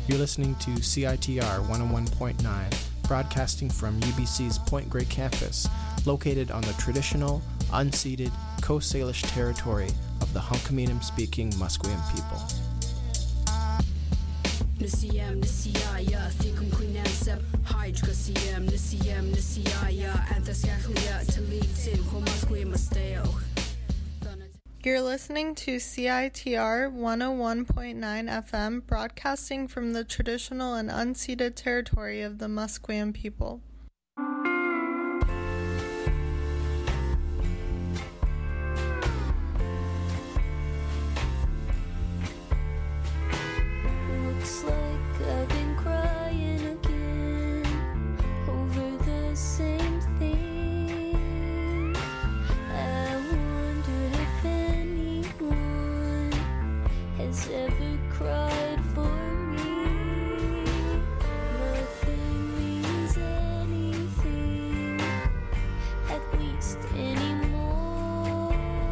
You're listening to CITR 101.9, broadcasting from UBC's Point Grey campus, located on the traditional, unceded Coast Salish territory of the Hunkaminam-speaking Musqueam people. Nisiyam Nisiyaya Thikum Queenansep Hydra Siyam Nisiyam Nisiyaya Anthascaclia Talitin Homasquim Masteo. You're listening to CITR 101.9 FM, broadcasting from the traditional and unceded territory of the Musqueam people. Looks like I've been crying again over the same thing. I wonder if anyone has ever cried for me. Nothing means anything, at least anymore.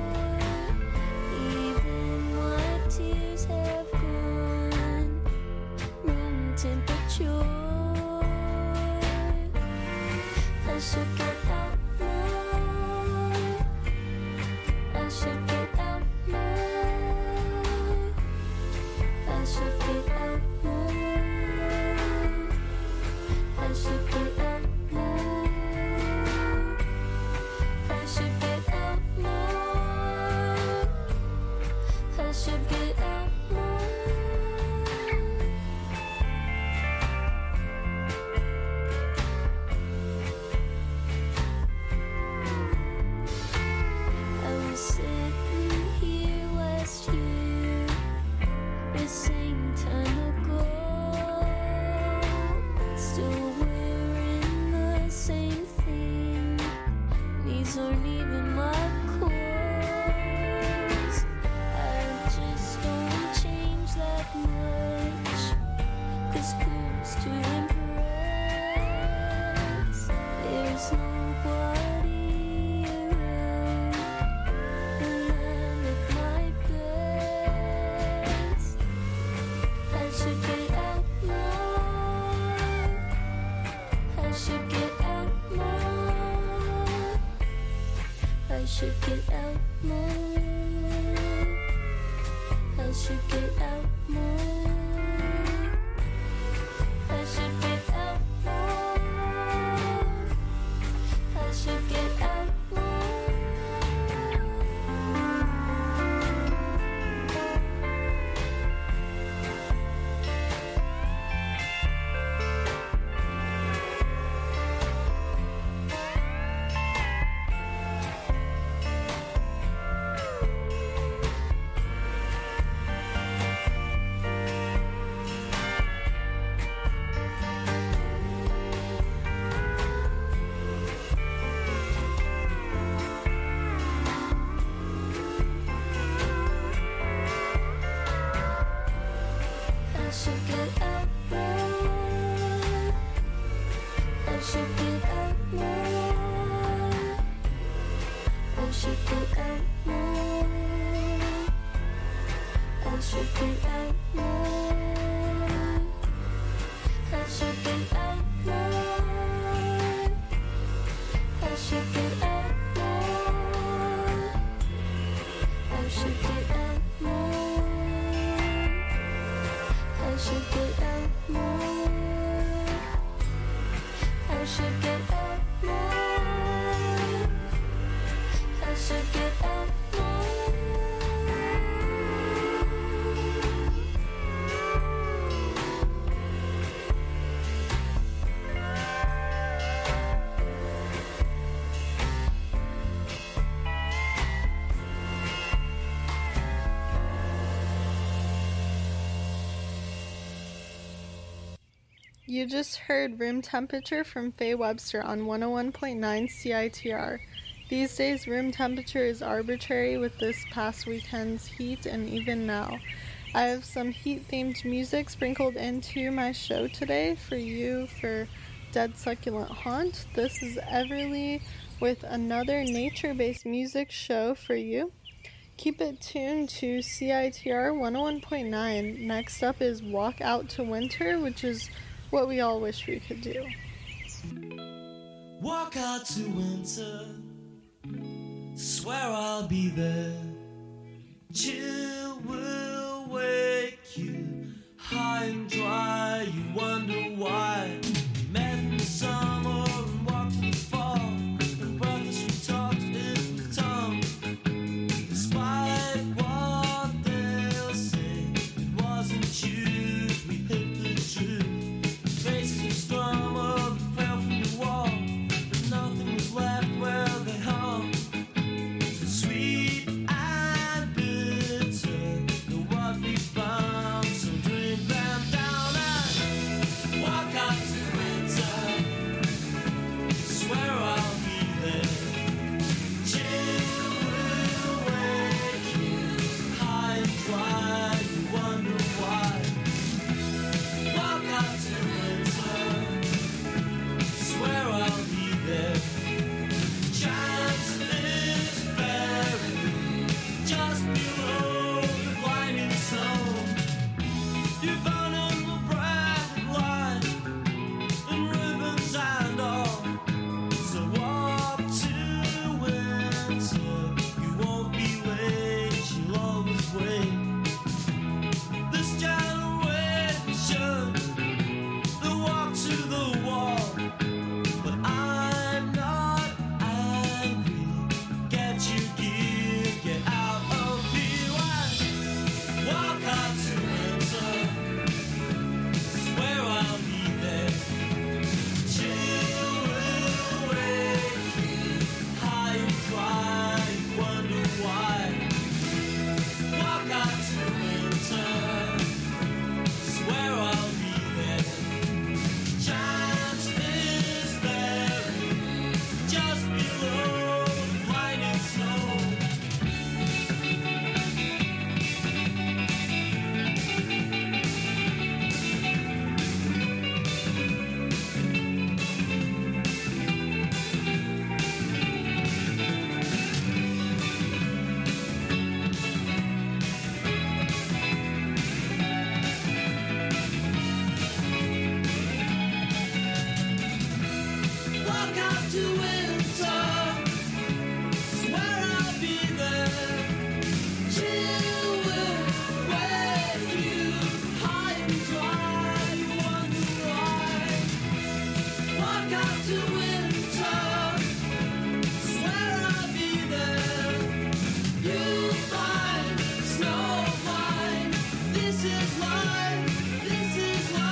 Even my tears have gone room temperature. I should get out more. I should get out more. I should get out more. I should get out more. I should get out more. I should get out more. I was sitting here last year, the same time ago, still wearing the same thing. These aren't even my clothes. I just don't change that much, 'cause who's to impress? There's nobody around when I look my best. I should get out more. I should get out more. I should get out more. I should get out more. I should get out more. I should get out more. I should get out more. I should get out more. I should get out more. I should get out more. I should get out more. I should get out more. I should get out more. I should get out more. I should get out more. I should get out more. You just heard Room Temperature from Faye Webster on 101.9 CITR. These days, room temperature is arbitrary with this past weekend's heat and even now. I have some heat-themed music sprinkled into my show today for you for Dead Succulent Haunt. This is Everly with another nature-based music show for you. Keep it tuned to CITR 101.9. Next up is Walk Out to Winter, which is what we all wish we could do. Walk out to winter, swear I'll be there. Chill will wake you, high and dry, you wonder why. Met in the summer and walked in the fall, and brothers we talked in the tongue. Despite what they'll say, it wasn't you, we hit the truth. Faces of scrum of fell from the wall, but nothing was left where they hung. So sweet and bitter, the what we found. So drink them down and walk out to winter. Swear I'll be there. Chill will wake you, high and dry, you wonder why. Walk out to winter, swear I'll be there. Chance is buried just below the blinding snow. You burn in the bright light and ribbons and all. So walk to winter, you won't be late, you'll always wait. This generation, they walk to the wall, but I'm not angry. Get your gear, get out of here and walk out to winter. Swear I'll be there. Chill will wake you, high and dry, you wonder why. Walk out to winter, swear I'll be there. Chance is buried just below the blinding snow. Walk out to winter, swear I'll be there. Chill will wake you, high and dry, you wonder why. Walk out to winter, swear I'll be there. You'll find snow blind. This is life, this is life.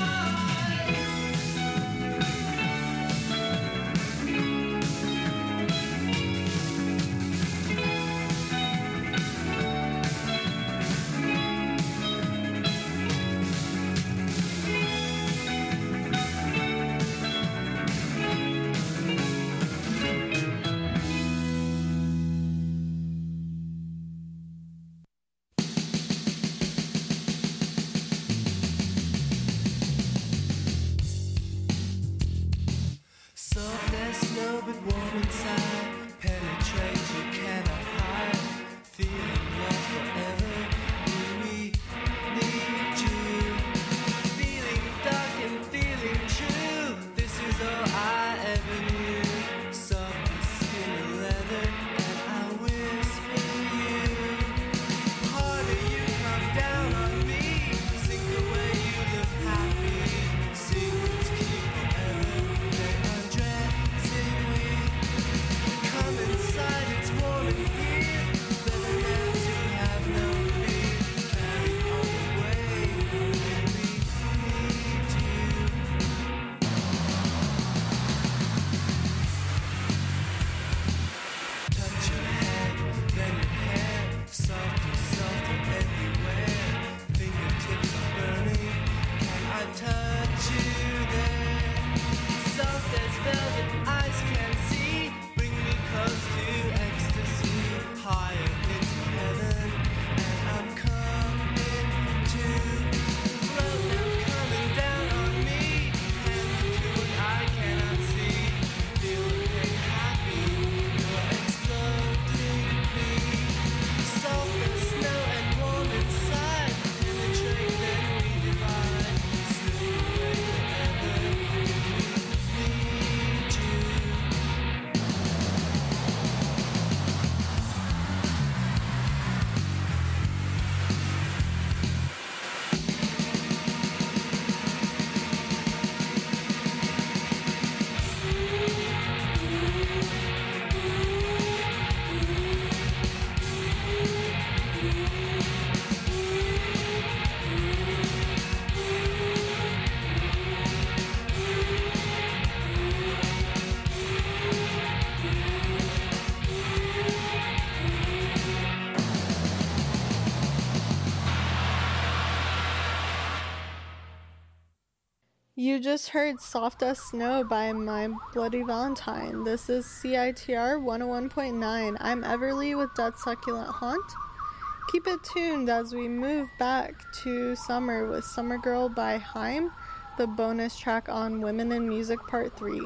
Soft as snow but warm inside, penetrate you cannot hide. Feeling lost forever, we need you. Feeling dark and feeling true, this is all I ever knew. Soft as skin and leather, and I whisper you. Harder you come down on me, sing the way you look happy. Secrets keep forever, they undressing me. Come inside, it's warm in here. Better now to have no fear. Carry on the way, we need you. Touch your head, then your hair, softer everywhere. Fingertips are burning, can I touch you there? Soft as velvet, eyes can see. Bring me close to ecstasy, higher into heaven, and I'm coming to. Float now, coming down on me. Hands to what I cannot see. Feeling happy, you're exploding me. Soft You just heard Soft as Snow by My Bloody Valentine. This is CITR 101.9. I'm Everly with Dead Succulent Haunt. Keep it tuned as we move back to summer with Summer Girl by Haim, the bonus track on Women in Music Part 3.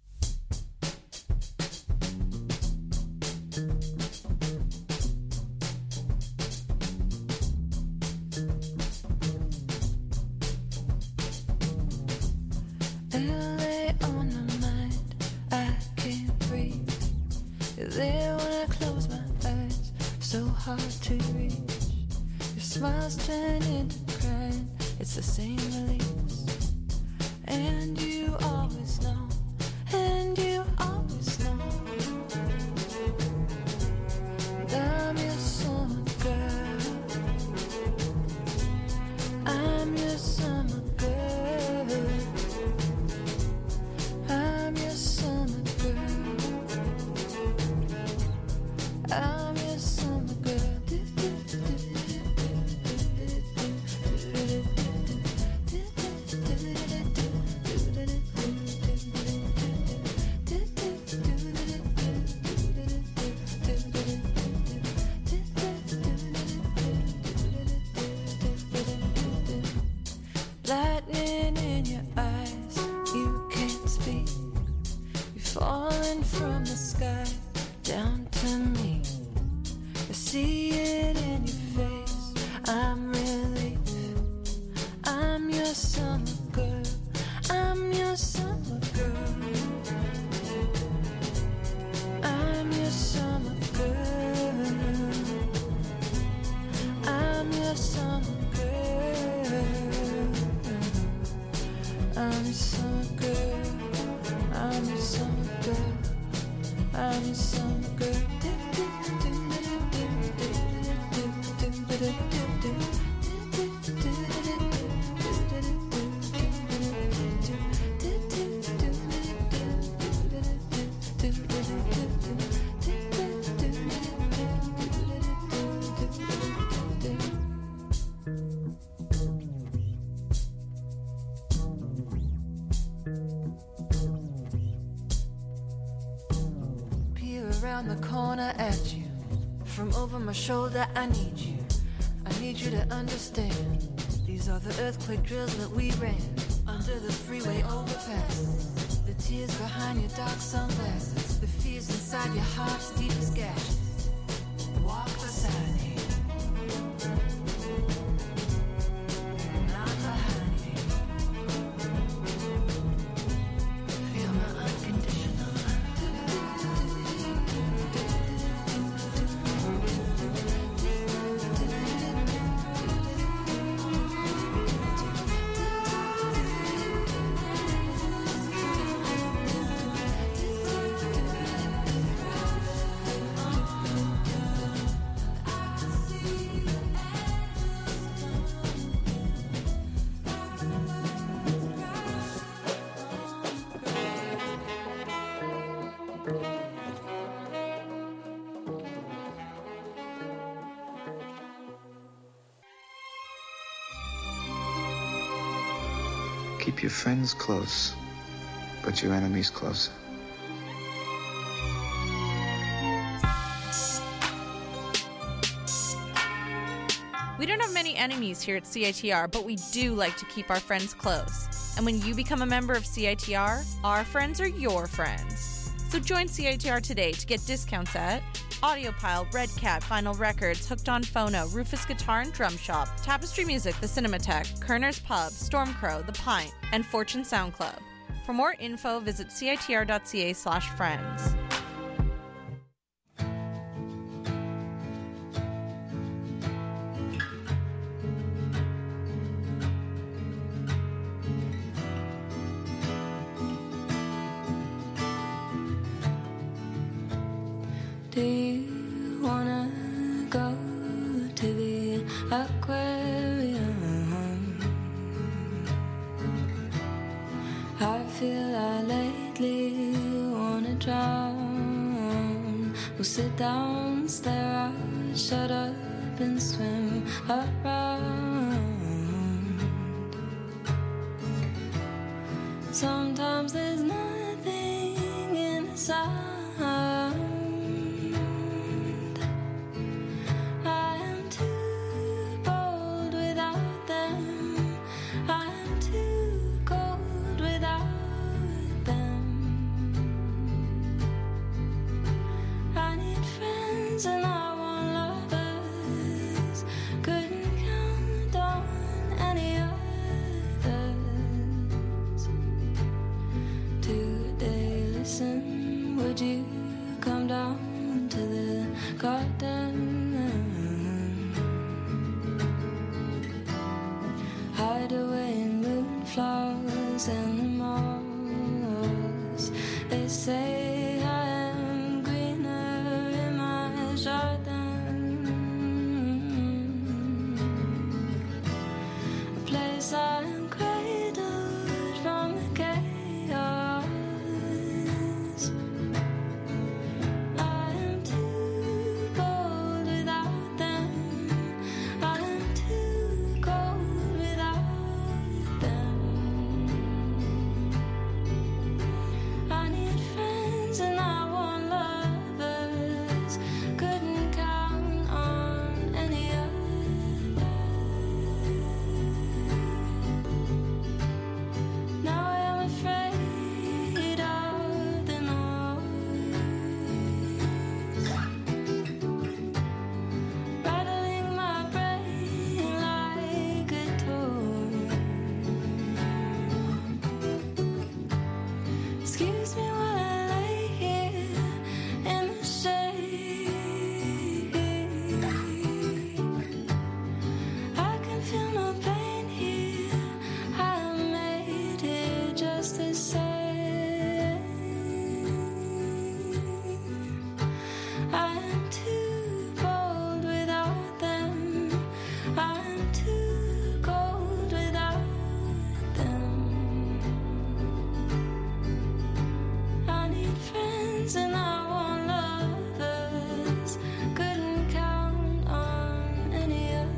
It's the same release, and you always know, and you always know that I'm your summer girl. I'm your summer girl. I'm your summer girl. I'm your summer girl. Lightning in your eyes, you can't speak. You're falling from the sky down to me. I see it in your face, I'm relief. I'm your summer girl, I'm your summer girl. I'm your summer girl. I'm your summer girl. I'm your summer girl. I'm your summer girl. I'm your summer girl. Around the corner at you, from over my shoulder. I need you to understand. These are the earthquake drills that we ran under the freeway overpass. The tears behind your dark sunglasses, the fears inside your heart's deepest gashes. Walk beside me, not behind me. Feel my unconditional love. Keep your friends close, but your enemies closer. We don't have many enemies here at CITR, but we do like to keep our friends close. And when you become a member of CITR, our friends are your friends. So join CITR today to get discounts at Audiopile, Red Cat, Vinyl Records, Hooked on Phono, Rufus Guitar and Drum Shop, Tapestry Music, The Cinematheque, Kerner's Pub, Stormcrow, The Pint, and Fortune Sound Club. For more info, visit citr.ca/friends. Do you wanna go to the aquarium? I feel I lately wanna drown. We'll sit down, stare out, shut up and swim around. Sometimes there's nothing in the sound. I am too bold without them. I am too cold without them. I need friends and I want lovers. Couldn't count on any others. Today, listen, would you come down to the garden? Hide away in moonflowers and the moss. They say I am greener in my jardin. A place I am cradled from the chaos. I am too bold without them. I am too cold without them. I need friends and I want lovers. Couldn't count on any others. Now I am afraid of the noise, rattling my brain like a toy. Excuse me while I lay here in the shade. I can feel no pain here. I made it just the same. I am too bold without them. I am too cold without them. I need friends and I want lovers. Couldn't count on any others.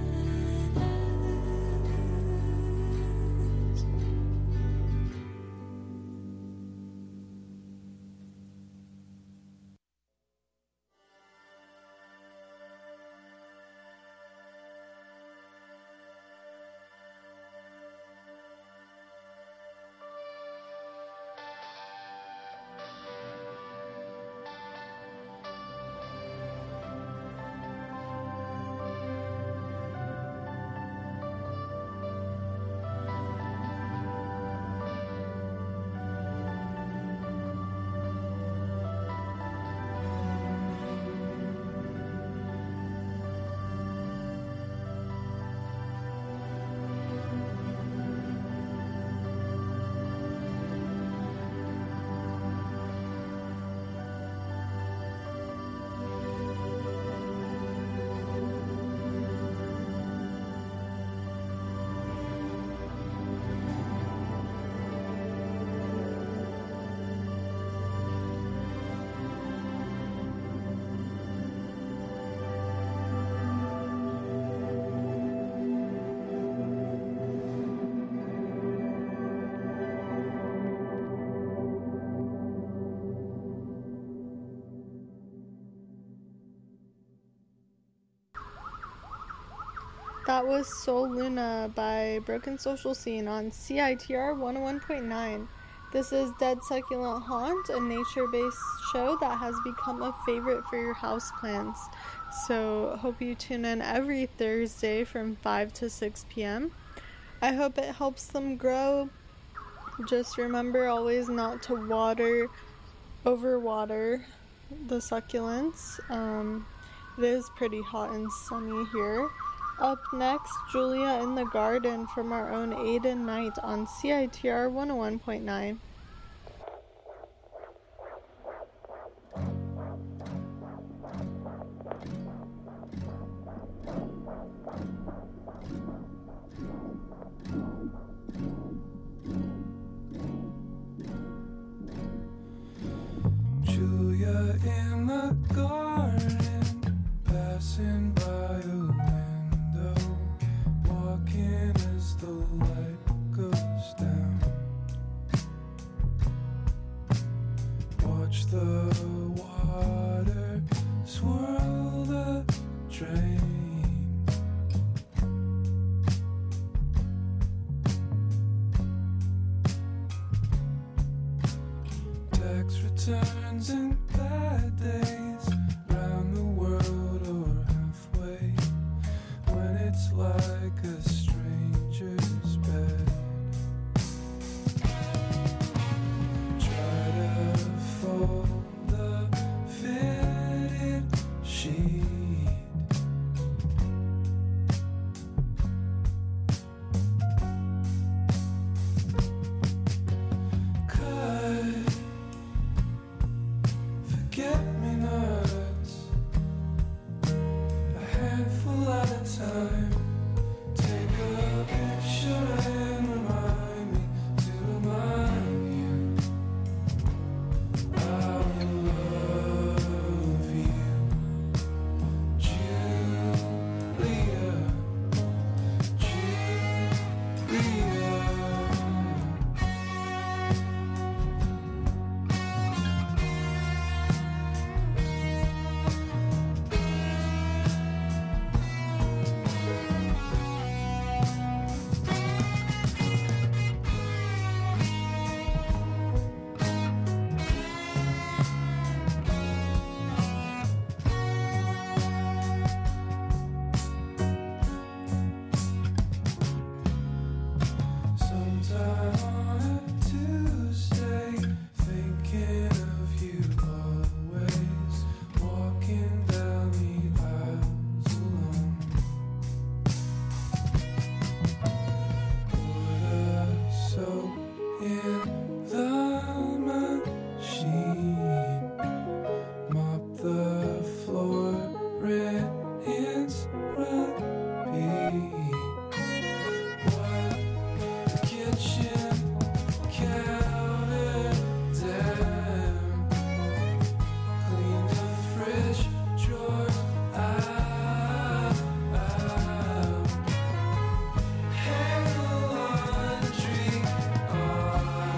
That was Soul Luna by Broken Social Scene on CITR 101.9. This is Dead Succulent Haunt, a nature-based show that has become a favorite for your houseplants. So hope you tune in every Thursday from 5 to 6 p.m. I hope it helps them grow. Just remember always not to overwater the succulents. It is pretty hot and sunny here. Up next, Julia in the Garden from our own Aiden Knight on CITR 101.9. Julia in the garden, passing by a window, walking as the light goes down. tax returns and bad days, round the world or halfway, when it's like a stranger's bed. Try to fold the fitted sheet. Forget-me-nots, a handful at a time. Take a picture and remind me to remind you I will love you, Julia, Julia. Sometime on a Tuesday, thinking of you always, walking down the aisles alone. Pour the soap in the machine, mop the floor, rinse, repeat. Kitchen counter down, clean the fridge drawer out, hang the laundry on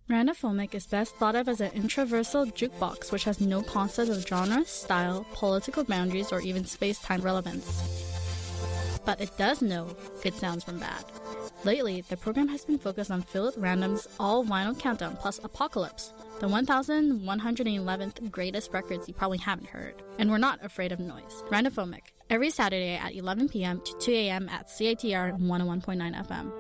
Randophomic is best thought of as an introversal jukebox which has no concept of genre, style, political boundaries, or even space-time relevance. But it does know good sounds from bad. Lately, the program has been focused on Philip Random's All Vinyl Countdown plus Apocalypse, the 1,111th greatest records you probably haven't heard. And we're not afraid of noise. Randophomic, every Saturday at 11 p.m. to 2 a.m. at CITR 101.9 FM.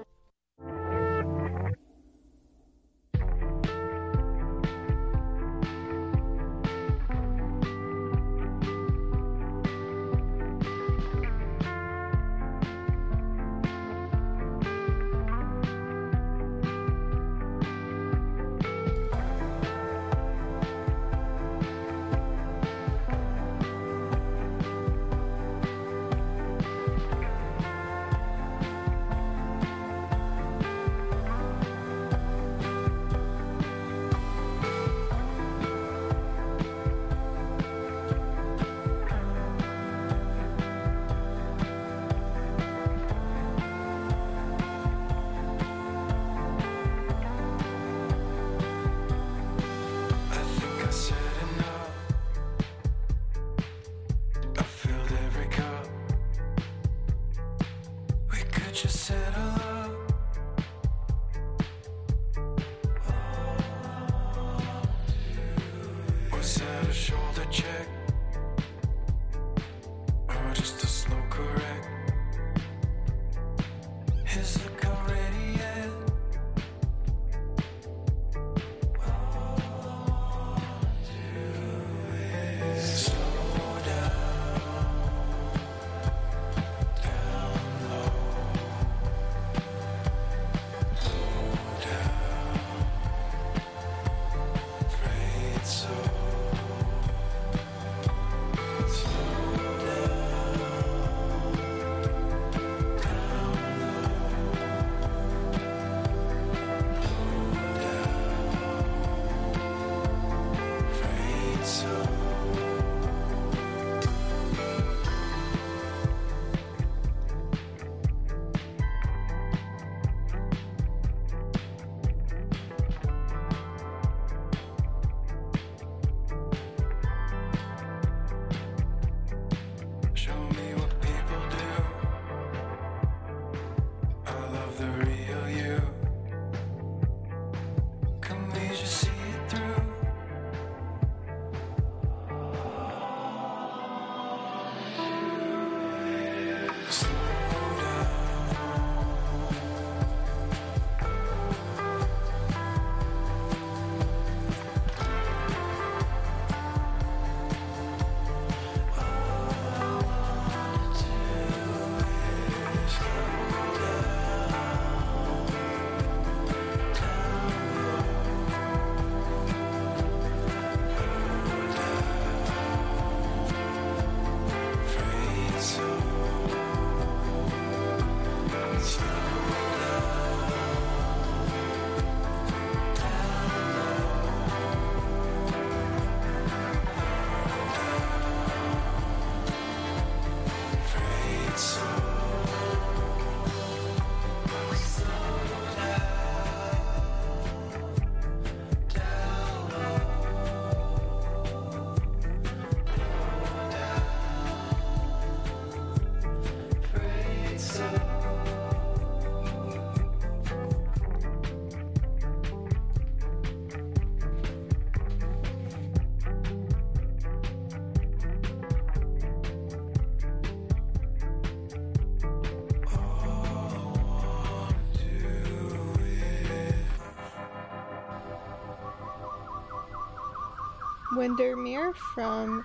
Windermere from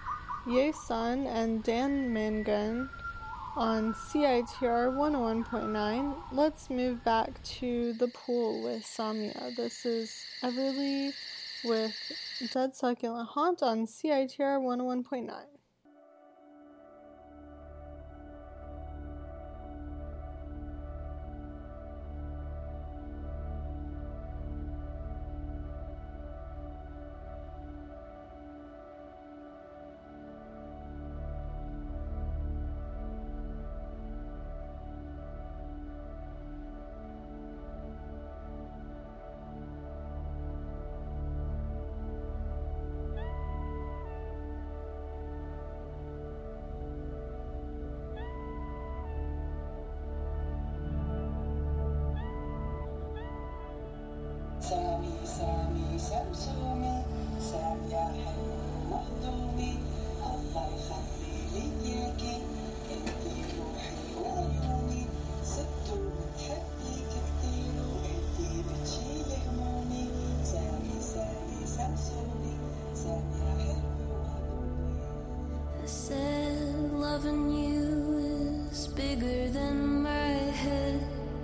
Yesun and Dan Mangan on CITR 101.9. Let's move back to the pool with Samia. This is Everly with Dead Succulent Haunt on CITR 101.9. I said loving you is bigger than my head,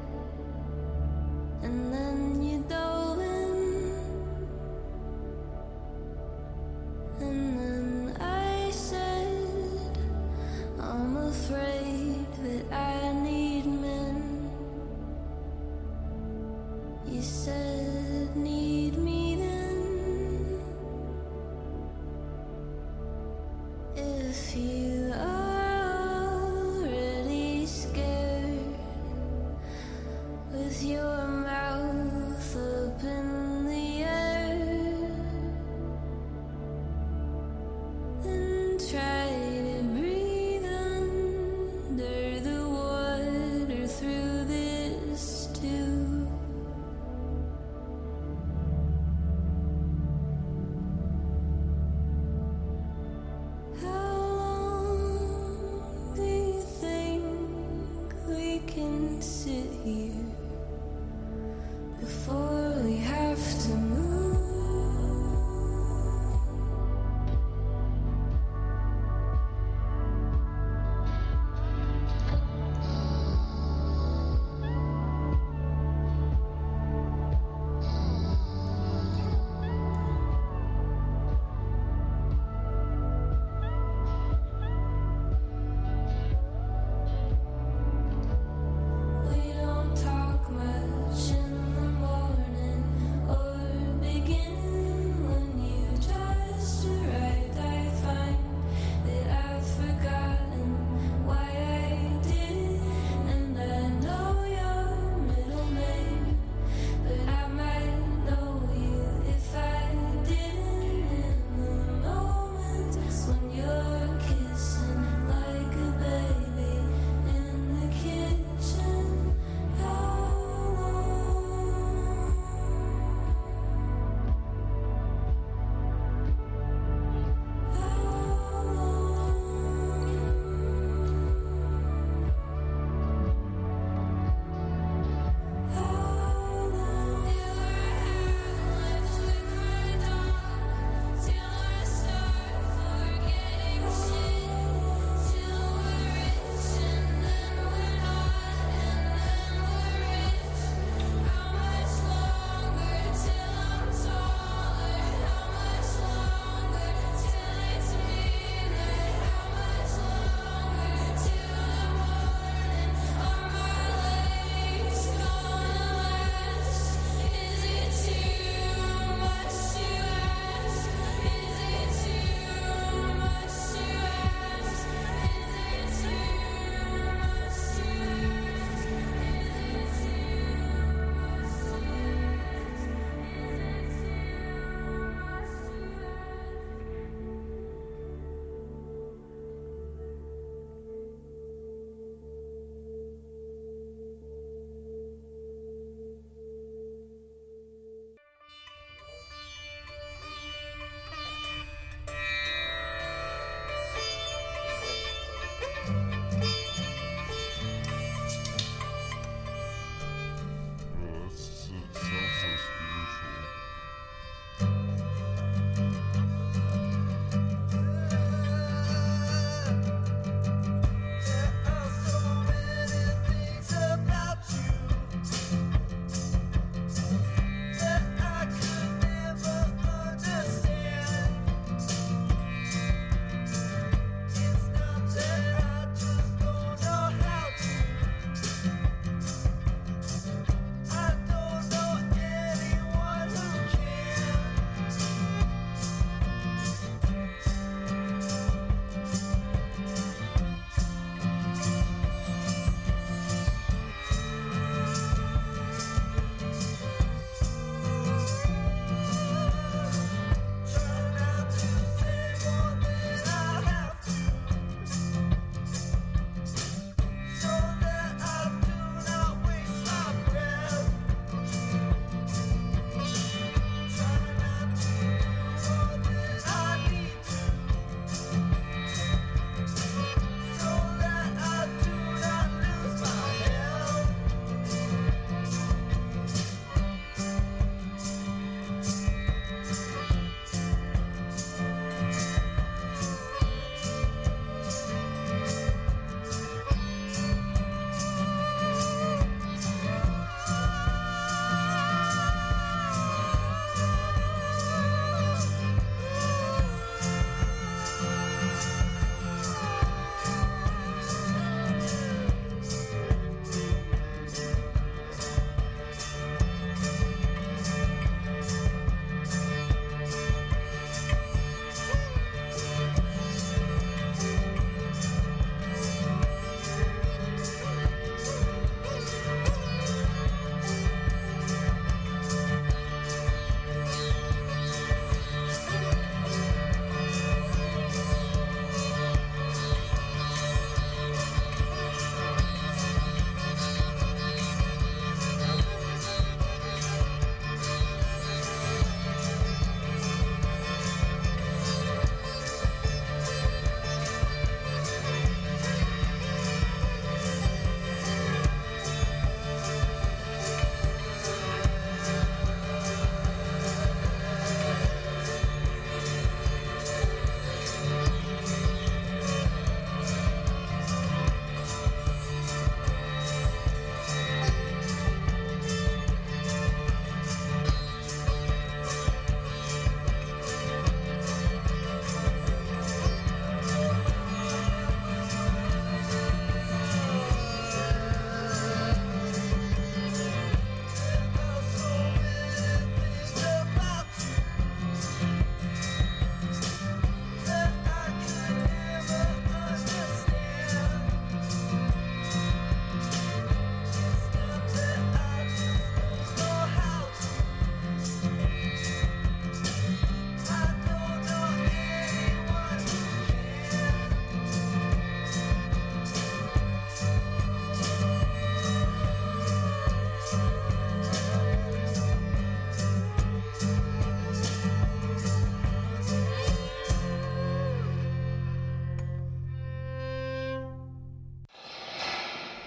and then you dove in, and then I said I'm afraid that I need men. You said need me then. If you are already scared with your mouth up in the air, then try to breathe under the water through this too. How long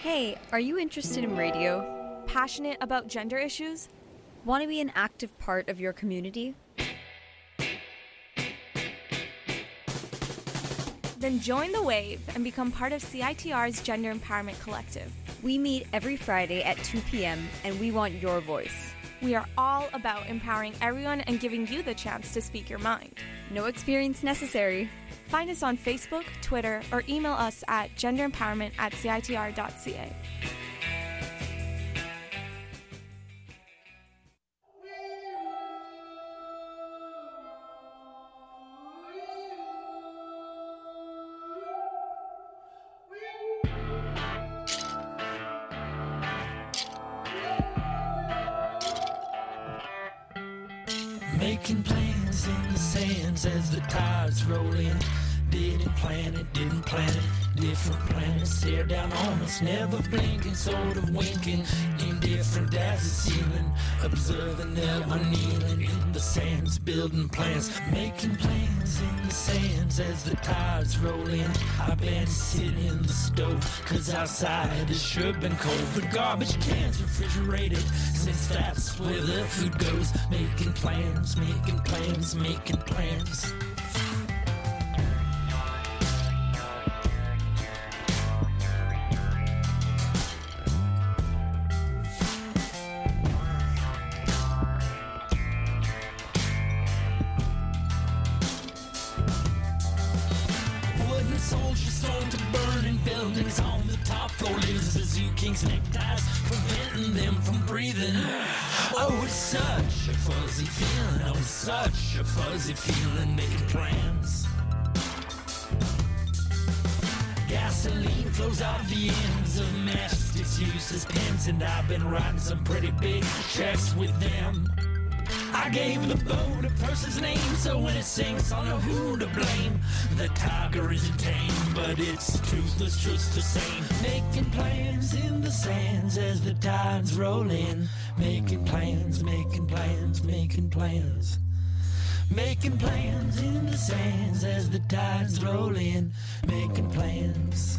Hey, are you interested in radio? Passionate about gender issues? Want to be an active part of your community? Then join the wave and become part of CITR's Gender Empowerment Collective. We meet every Friday at 2 p.m. and we want your voice. We are all about empowering everyone and giving you the chance to speak your mind. No experience necessary. Find us on Facebook, Twitter, or email us at genderempowerment@citr.ca. Making plans in the sands as the tides roll in. Didn't plan it, different planets stare down on us, never blinking, sort of winking, indifferent as the ceiling, observing, never kneeling in the sands, building plans, making plans in the sands as the tides roll in. I've been sitting in the stove, cause outside it's sure been cold, the garbage cans refrigerated, since that's where the food goes, making plans, making plans, making plans. Neckties, preventing them from breathing. Oh, it's such a fuzzy feeling. Oh, it's such a fuzzy feeling. Making plans. Gasoline flows out the ends of matchsticks used as pens, and I've been writing some pretty big checks with them. I gave the boat a person's name, so when it sinks, I'll know who to blame. The tiger isn't tame, but it's toothless just the same. Making plans in the sands as the tides roll in. Making plans, making plans, making plans. Making plans in the sands as the tides roll in. Making plans.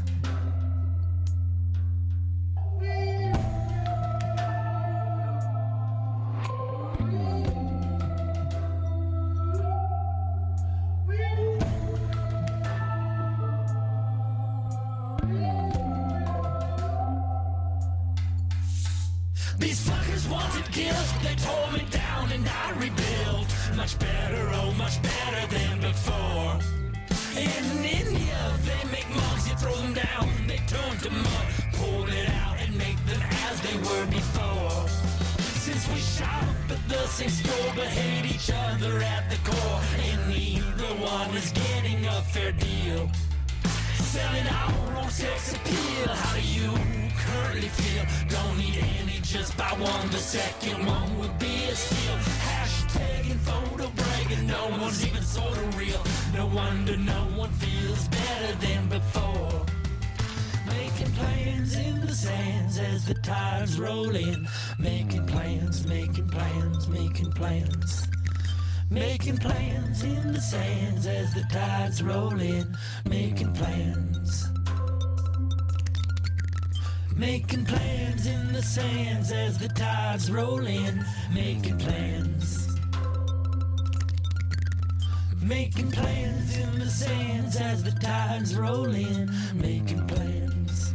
These fuckers wanted kills, they tore me down and I rebuilt. Much better, oh much better than before. In India, they make mugs, you throw them down, they turn to mud, pull it out and make them as they were before. Since we shop at the same store but hate each other at the core, and neither one is getting a fair deal. Selling our own sex appeal. How do you currently feel? Don't need any, just buy one. The second one would be a steal. Hashtagging, photo bragging, no one's even sort of real. No wonder no one feels better than before. Making plans in the sands as the tides roll in. Making plans, making plans, making plans. Making plans in the sands as the tides roll in. Making plans. Making plans in the sands as the tides roll in. Making plans. Making plans in the sands as the tides roll in. Making plans.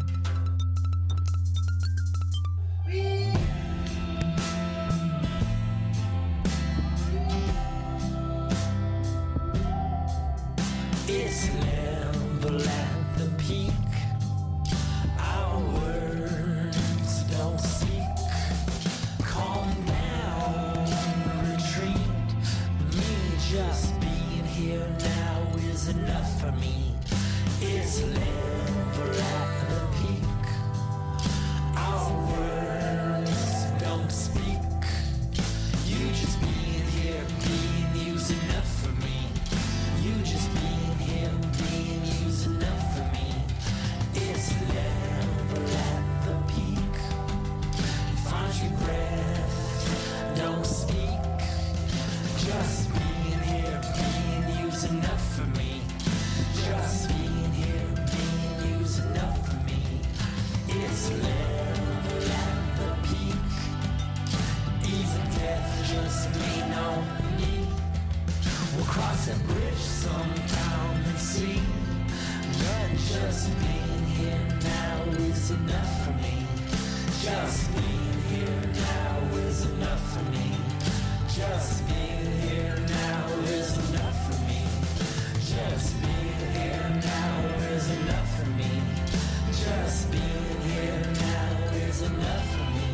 It's level at the peak. Our words don't speak. Calm down, retreat. Me just being here now is enough for me. It's level at the peak. Our words don't speak. You just being here, being you's enough for me. You just being here, being you's enough for me. It's level at the peak. Find your breath, don't speak. Just being here, being you's enough for me. Just being here, being you's enough for me. is enough for me. Just being here now is enough for me. Just being here now is enough for me. Just being here now is enough for me. Just being here now is enough for me.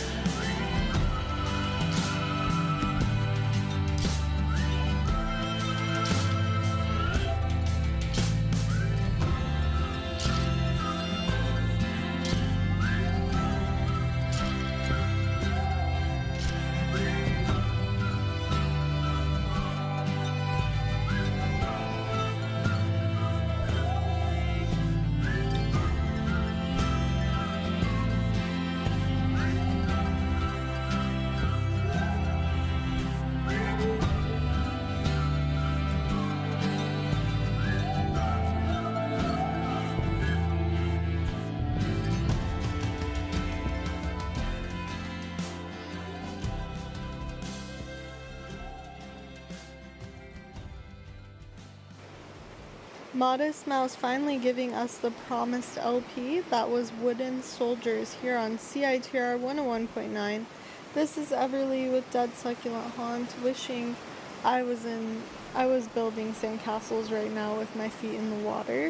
Modest Mouse finally giving us the promised LP. That was Wooden Soldiers here on CITR 101.9. This is Everly with Dead Succulent Haunt, wishing I was building sandcastles right now with my feet in the water.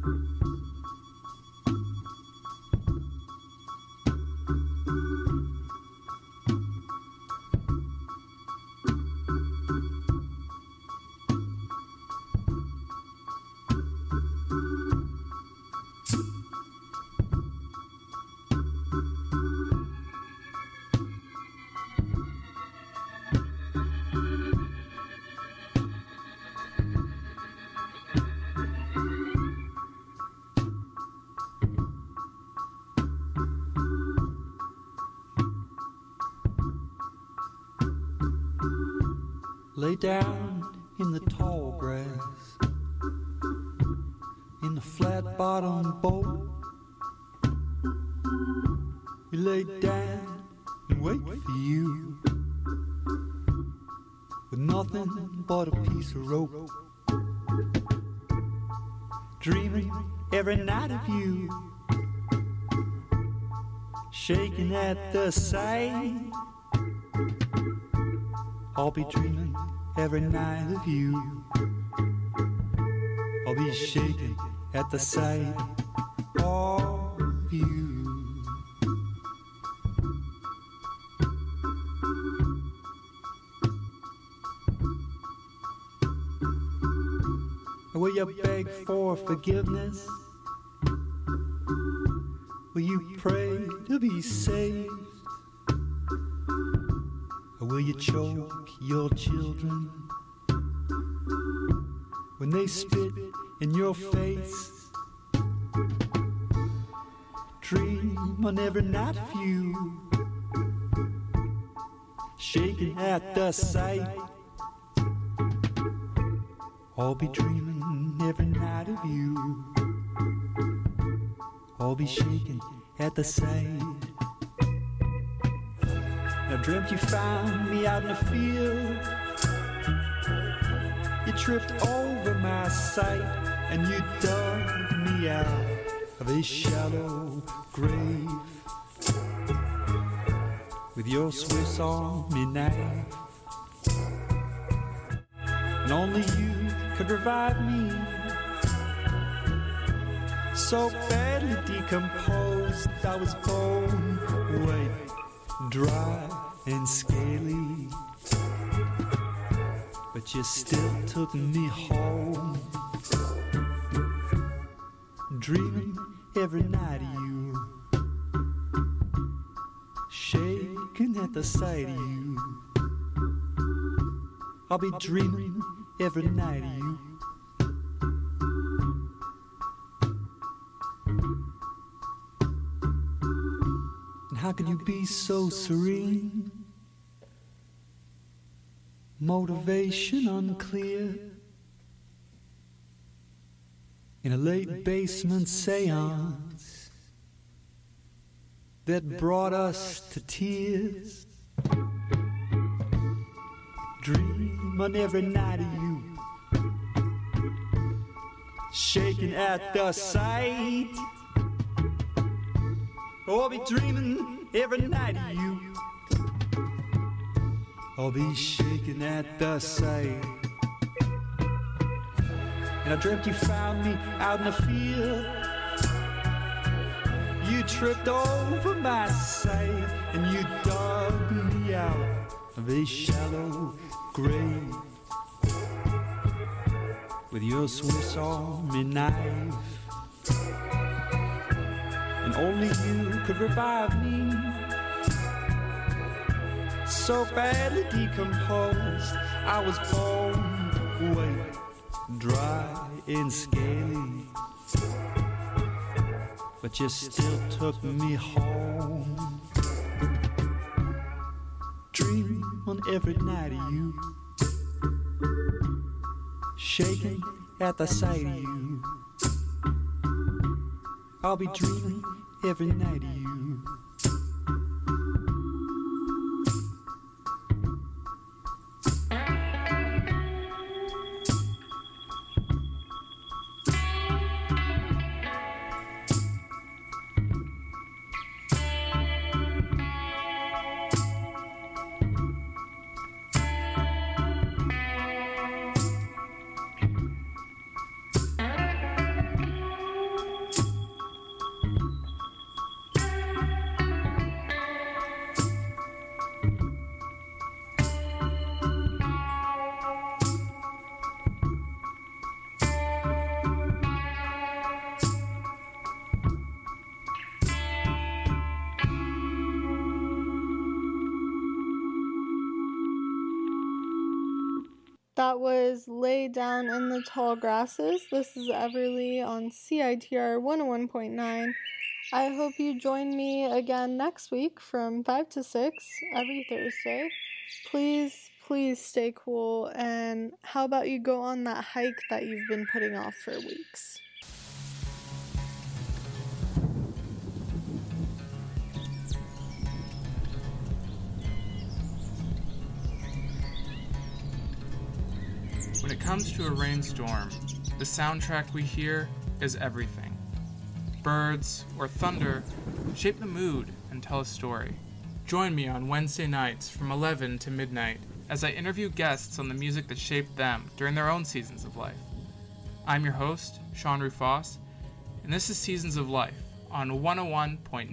Lay down in the tall grass, in the flat-bottom boat. We lay down and wait for you, with nothing but a piece of rope, dreaming every night of you, shaking at the sight. I'll be dreaming every night of you. I'll be shaking at the sight of you. Will you beg for forgiveness? Will you pray to be saved? Or will you choke your children when they spit in your face? Dream on every night of you, shaking at the sight. I'll be dreaming every night of you. I'll be shaking at the sight. I dreamt you found me out in the field. You tripped over my sight and you dug me out of a shallow grave with your Swiss Army knife. And only you could revive me, so badly decomposed I was bone white, dry and scaly, but you still took me home, dreaming every night of you, shaking at the sight of you. I'll be dreaming every night of you. And how can you be so serene? Motivation unclear, in a late basement seance that brought us to tears. Dream on every night of you, shaking at the sight. Oh, I'll be dreaming every night of you. I'll be shaking at the sight. And I dreamt you found me out in the field. You tripped over my sight and you dug me out of a shallow grave with your Swiss Army knife. And only you could revive me, so badly decomposed I was bone white, dry and scaly, but you still took me home. Dream on every night of you, shaking at the sight of you. I'll be dreaming every night of you. That was Lay Down in the Tall Grasses. This is Everly on CITR 101.9. I hope you join me again next week from 5 to 6 every Thursday. Please stay cool, and how about you go on that hike that you've been putting off for weeks? When it comes to a rainstorm, the soundtrack we hear is everything. Birds or thunder shape the mood and tell a story. Join me on Wednesday nights from 11 to midnight as I interview guests on the music that shaped them during their own seasons of life. I'm your host, Sean Rufus, and this is Seasons of Life on 101.9